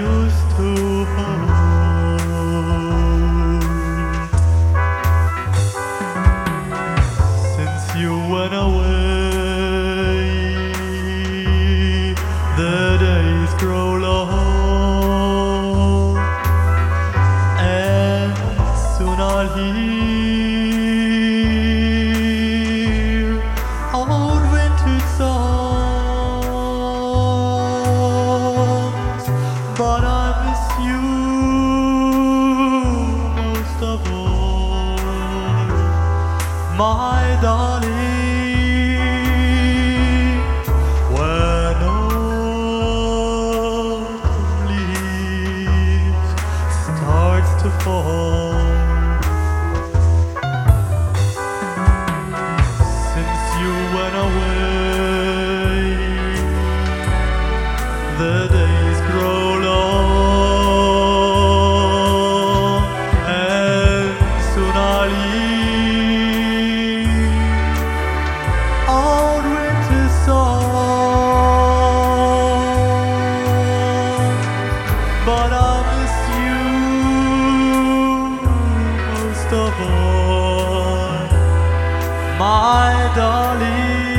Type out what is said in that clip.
used to hold. Since you went away, the days grow long, and soon I'll hear old vintage songs, but I miss you most of all, my darling. When autumn leaves starts to fall, since you went away, the days grow long, and soon I'll hear old winter songs, but I miss you most of all, my darling.